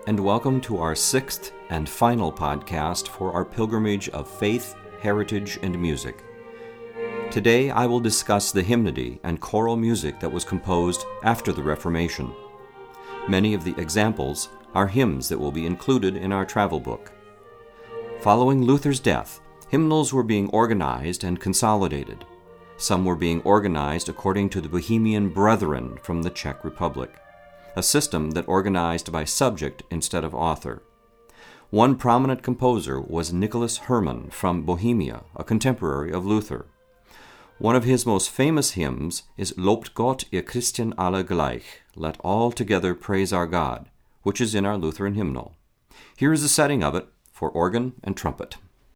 and welcome to our sixth and final podcast for our pilgrimage of faith, heritage, and music. Today I will discuss the hymnody and choral music that was composed after the Reformation. Many of the examples are hymns that will be included in our travel book. Following Luther's death, hymnals were being organized and consolidated. Some were being organized according to the Bohemian Brethren from the Czech Republic, a system that organized by subject instead of author. One prominent composer was Nicholas Hermann from Bohemia, a contemporary of Luther. One of his most famous hymns is Lobt Gott, ihr Christen alle gleich, Let all together praise our God, which is in our Lutheran hymnal. Here is a setting of it for organ and trumpet.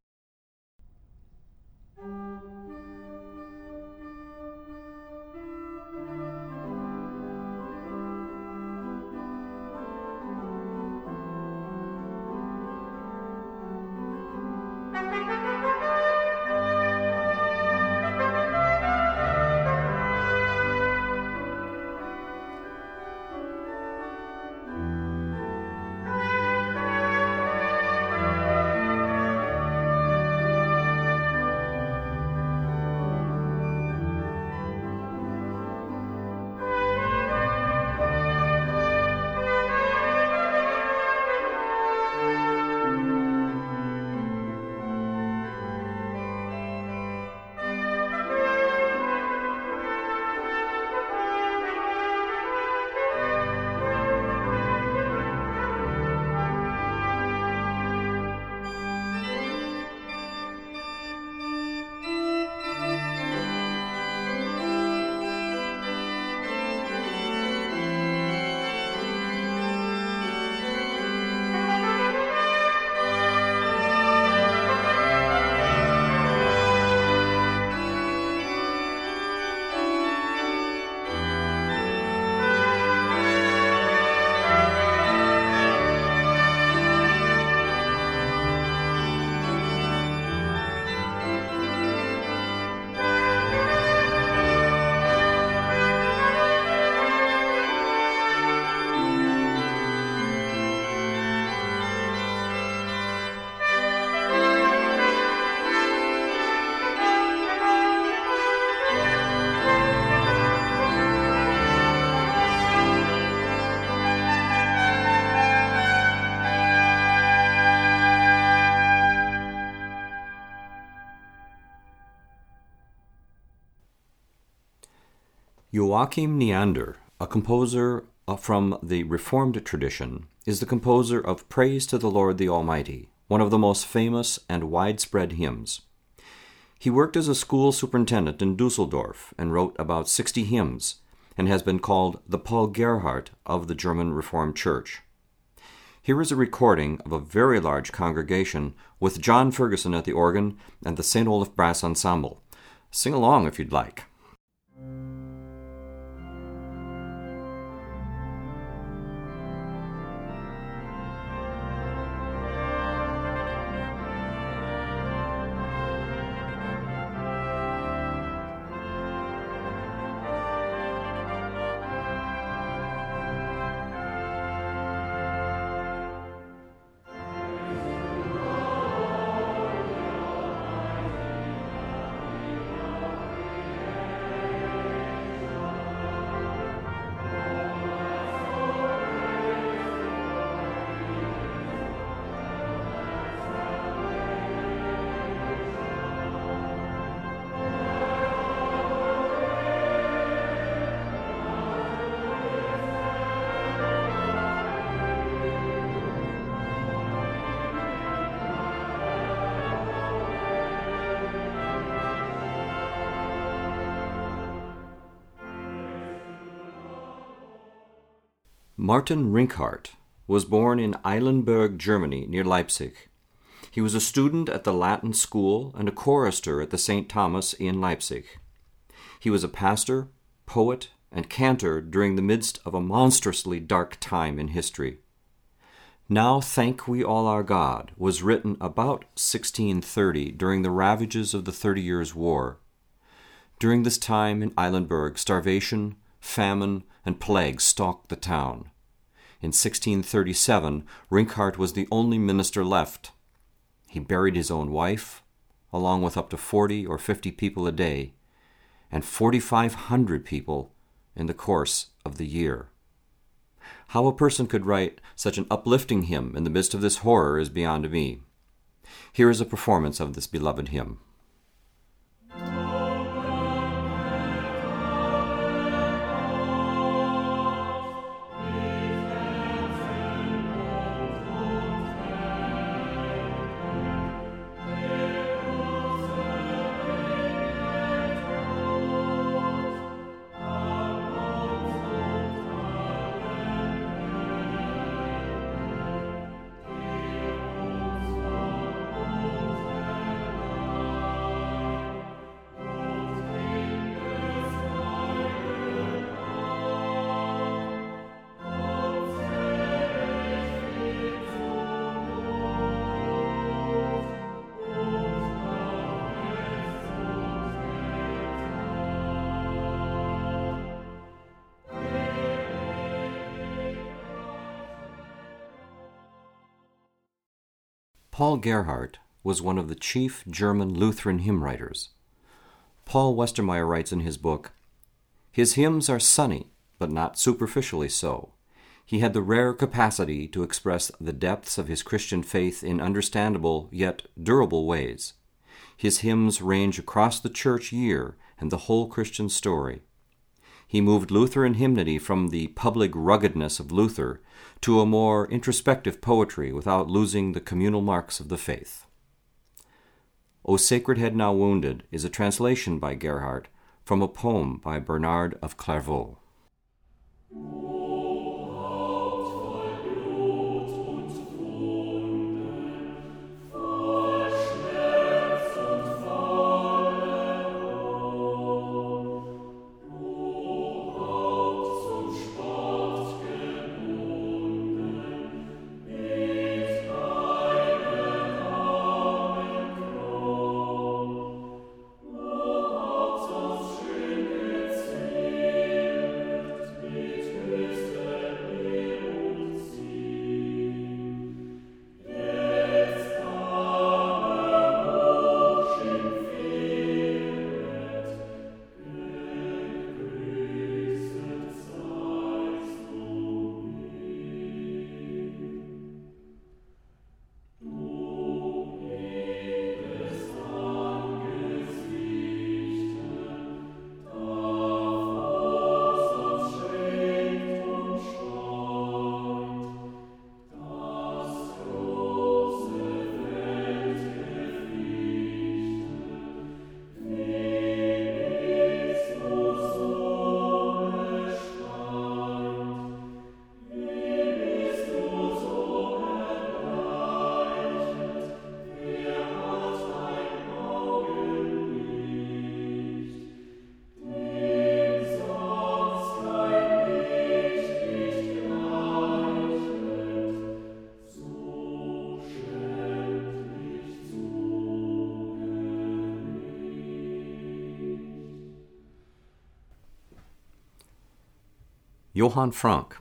Joachim Neander, a composer from the Reformed tradition, is the composer of Praise to the Lord the Almighty, one of the most famous and widespread hymns. He worked as a school superintendent in Dusseldorf and wrote about 60 hymns, and has been called the Paul Gerhardt of the German Reformed Church. Here is a recording of a very large congregation with John Ferguson at the organ and the St. Olaf Brass Ensemble. Sing along if you'd like. Martin Rinckhardt was born in Eilenburg, Germany, near Leipzig. He was a student at the Latin School and a chorister at the St. Thomas in Leipzig. He was a pastor, poet, and cantor during the midst of a monstrously dark time in history. Now Thank We All Our God was written about 1630 during the ravages of the 30 Years' War. During this time in Eilenburg, starvation, famine, and plague stalked the town. In 1637, Rinckart was the only minister left. He buried his own wife, along with up to 40 or 50 people a day, and 4,500 people in the course of the year. How a person could write such an uplifting hymn in the midst of this horror is beyond me. Here is a performance of this beloved hymn. Paul Gerhardt was one of the chief German Lutheran hymn writers. Paul Westermeyer writes in his book, "His hymns are sunny, but not superficially so. He had the rare capacity to express the depths of his Christian faith in understandable yet durable ways. His hymns range across the church year and the whole Christian story. He moved Lutheran hymnody from the public ruggedness of Luther to a more introspective poetry without losing the communal marks of the faith." O Sacred Head Now Wounded is a translation by Gerhardt from a poem by Bernard of Clairvaux. Johann Franck.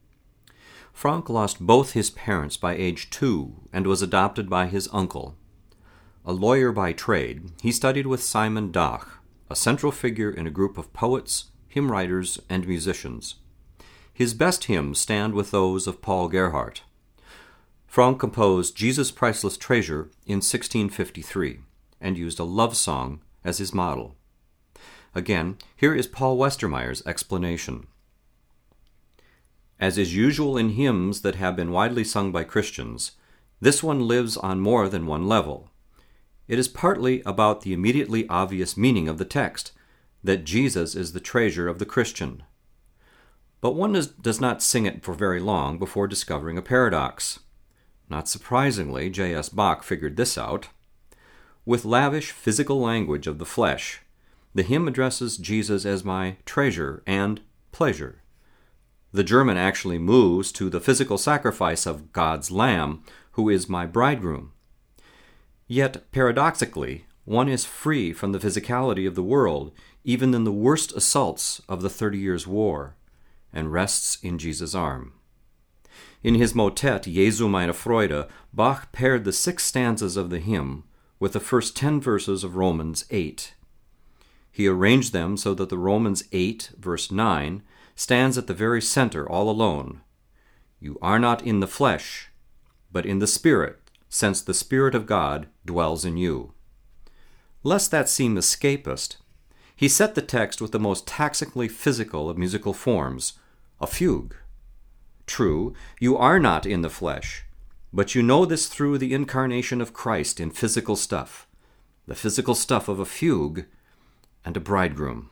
Franck lost both his parents by age 2 and was adopted by his uncle. A lawyer by trade, he studied with Simon Dach, a central figure in a group of poets, hymn writers, and musicians. His best hymns stand with those of Paul Gerhardt. Franck composed Jesus' Priceless Treasure in 1653 and used a love song as his model. Again, here is Paul Westermeyer's explanation. As is usual in hymns that have been widely sung by Christians, this one lives on more than one level. It is partly about the immediately obvious meaning of the text, that Jesus is the treasure of the Christian. But one does not sing it for very long before discovering a paradox. Not surprisingly, J.S. Bach figured this out. With lavish physical language of the flesh, the hymn addresses Jesus as my treasure and pleasure. The German actually moves to the physical sacrifice of God's Lamb, who is my bridegroom. Yet, paradoxically, one is free from the physicality of the world, even in the worst assaults of the 30 Years' War, and rests in Jesus' arm. In his motet Jesu meine Freude, Bach paired the 6 stanzas of the hymn with the first 10 verses of Romans 8. He arranged them so that the Romans 8, verse 9, stands at the very center all alone. You are not in the flesh, but in the Spirit, since the Spirit of God dwells in you. Lest that seem escapist, he set the text with the most taxingly physical of musical forms, a fugue. True, you are not in the flesh, but you know this through the incarnation of Christ in physical stuff, the physical stuff of a fugue and a bridegroom.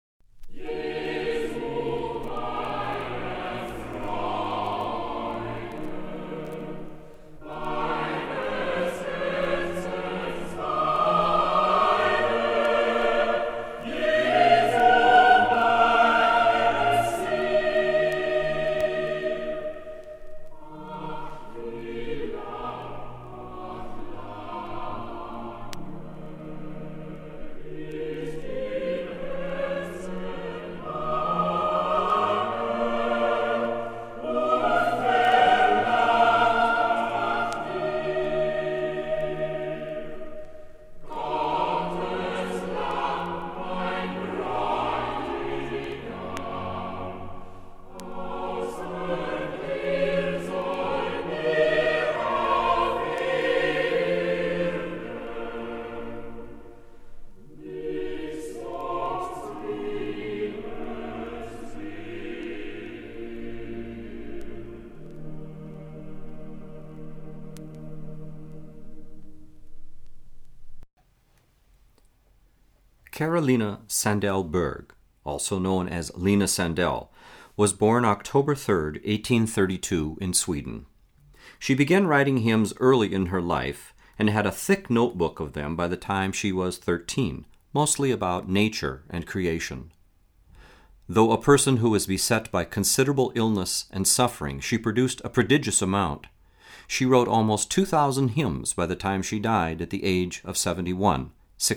Carolina Sandell-Berg, also known as Lina Sandell, was born October 3, 1832, in Sweden. She began writing hymns early in her life and had a thick notebook of them by the time she was 13, mostly about nature and creation. Though a person who was beset by considerable illness and suffering, she produced a prodigious amount. She wrote almost 2,000 hymns by the time she died at the age of 71.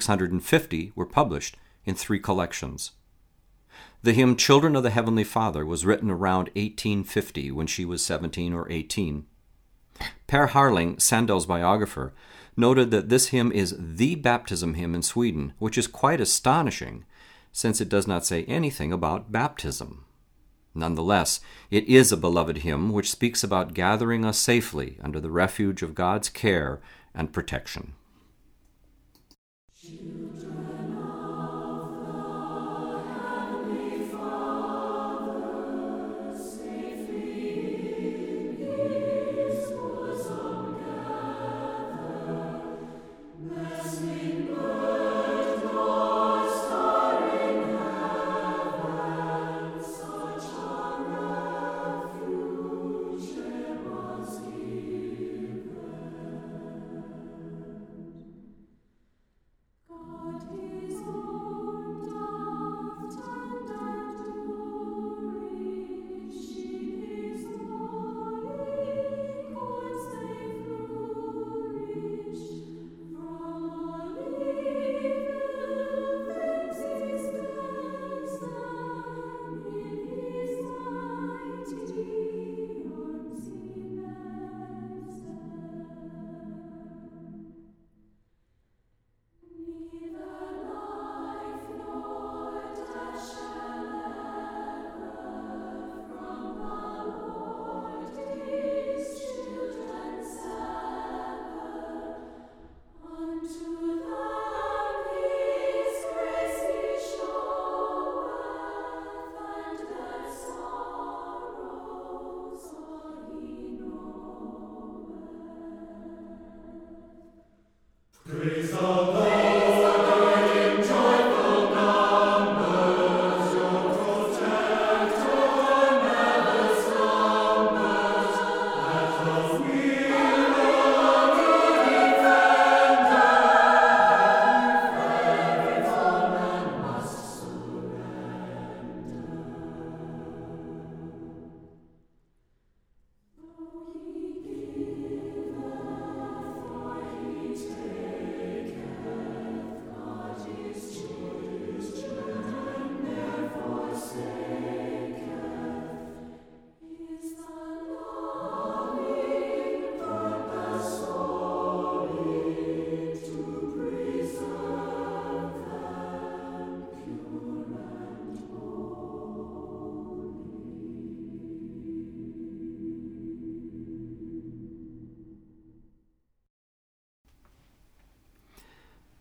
650 were published in 3 collections. The hymn Children of the Heavenly Father was written around 1850 when she was 17 or 18. Per Harling, Sandell's biographer, noted that this hymn is the baptism hymn in Sweden, which is quite astonishing since it does not say anything about baptism. Nonetheless, it is a beloved hymn which speaks about gathering us safely under the refuge of God's care and protection. God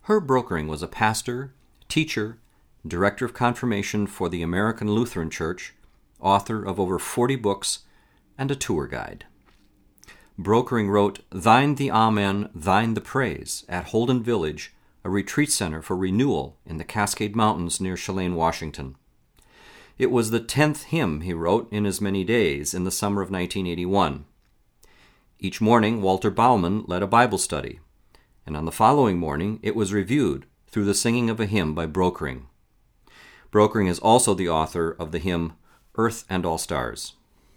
Herb Brokering was a pastor, teacher, director of confirmation for the American Lutheran Church, author of over 40 books, and a tour guide. Brokering wrote Thine the Amen, Thine the Praise at Holden Village, a retreat center for renewal in the Cascade Mountains near Chelan, Washington. It was the 10th hymn he wrote in as many days in the summer of 1981. Each morning, Walter Baumann led a Bible study, and on the following morning it was reviewed through the singing of a hymn by Brokering. Brokering is also the author of the hymn Earth and All Stars.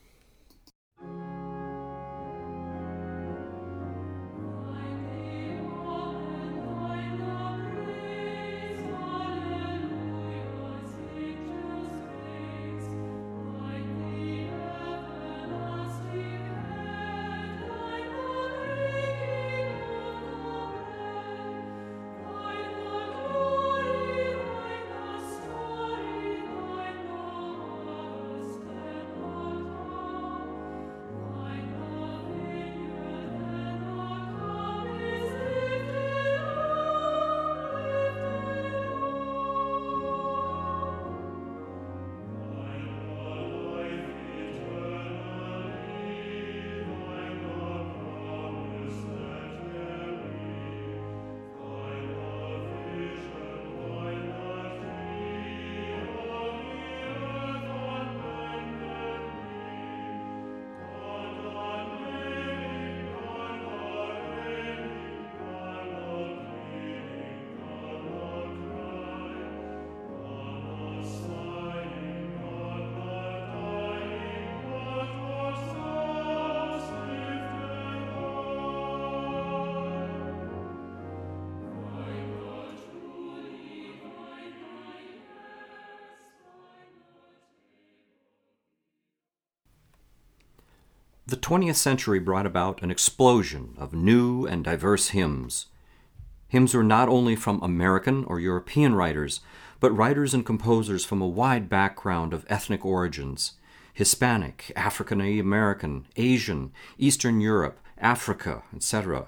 The 20th century brought about an explosion of new and diverse hymns. Hymns were not only from American or European writers, but writers and composers from a wide background of ethnic origins: Hispanic, African American, Asian, Eastern Europe, Africa, etc.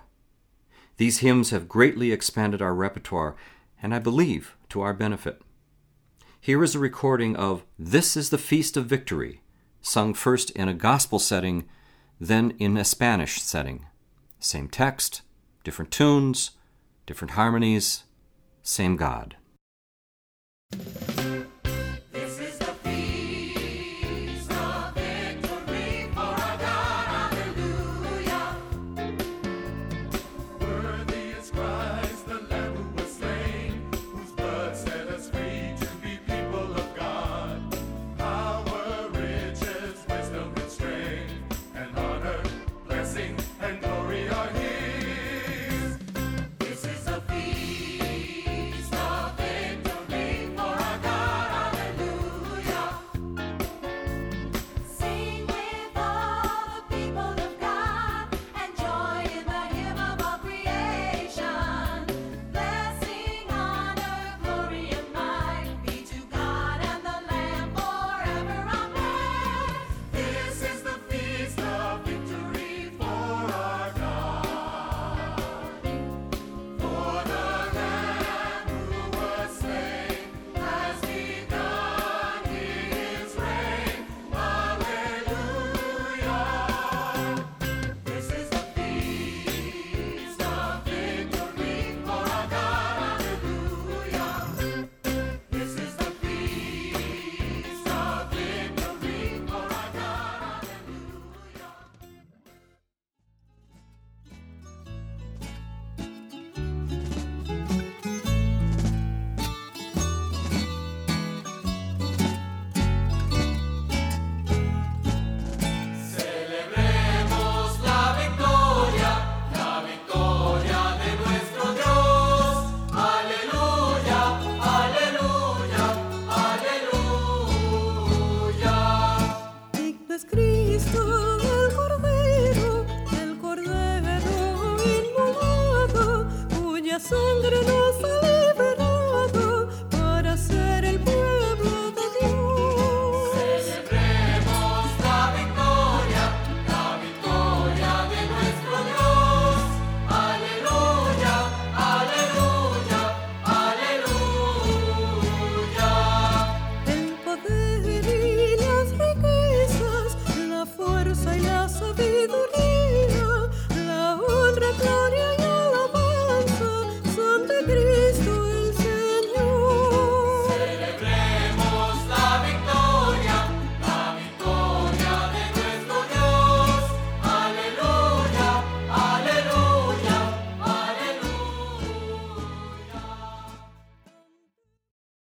These hymns have greatly expanded our repertoire, and I believe to our benefit. Here is a recording of This is the Feast of Victory, sung first in a gospel setting, then in a Spanish setting. Same text, different tunes, different harmonies, same God. This is the feast of victory for our God, hallelujah. Worthy is Christ, the Lamb who was slain, whose blood set us free to be people of God. Power, riches, wisdom, and strength, and honor, blessing, and glory are His. This is a feast of victory for our God.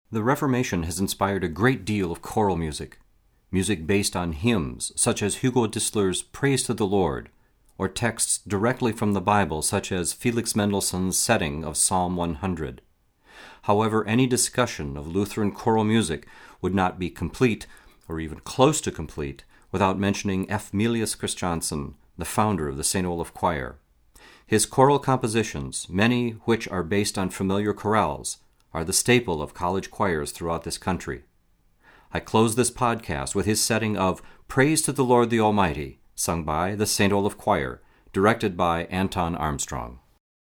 The Reformation has inspired a great deal of choral music, music based on hymns such as Hugo Distler's Praise to the Lord, or texts directly from the Bible such as Felix Mendelssohn's setting of Psalm 100. However, any discussion of Lutheran choral music would not be complete, or even close to complete, without mentioning F. Milius Christiansen, the founder of the St. Olaf Choir. His choral compositions, many which are based on familiar chorales, are the staple of college choirs throughout this country. I close this podcast with his setting of Praise to the Lord the Almighty, sung by the St. Olaf Choir, directed by Anton Armstrong.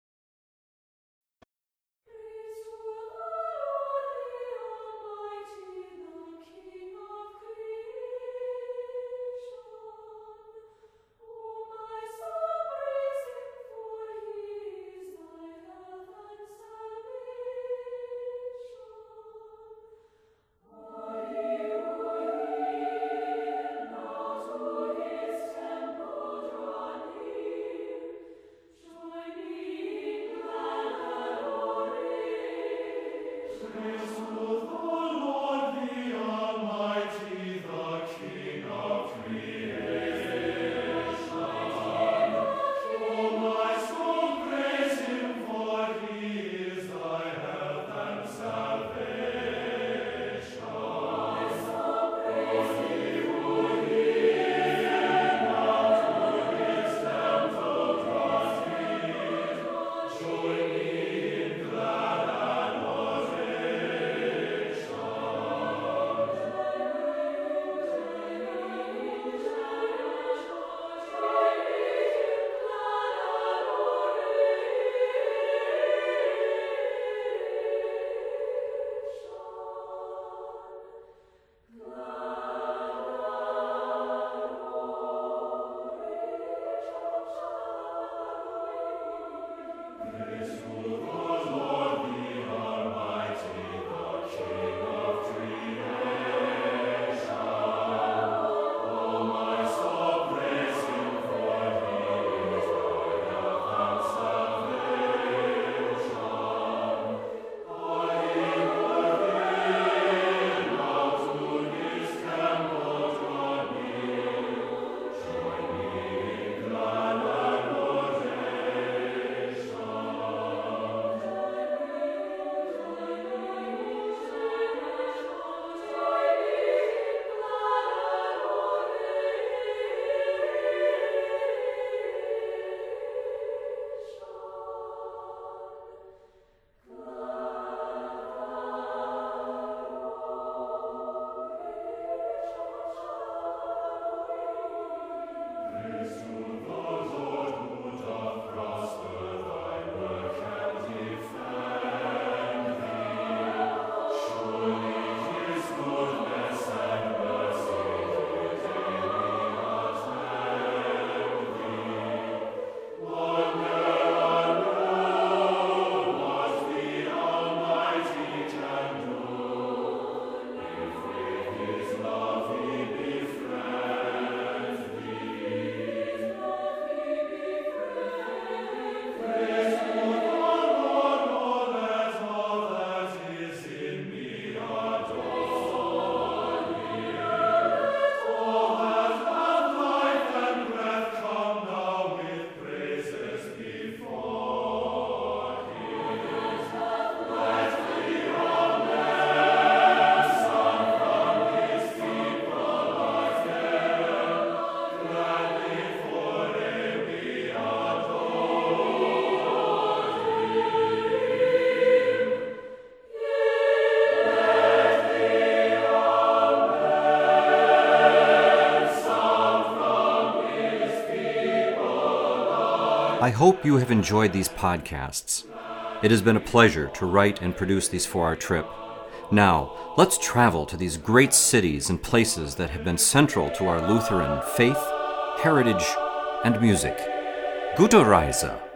I hope you have enjoyed these podcasts. It has been a pleasure to write and produce these for our trip. Now, let's travel to these great cities and places that have been central to our Lutheran faith, heritage, and music. Gute Reise!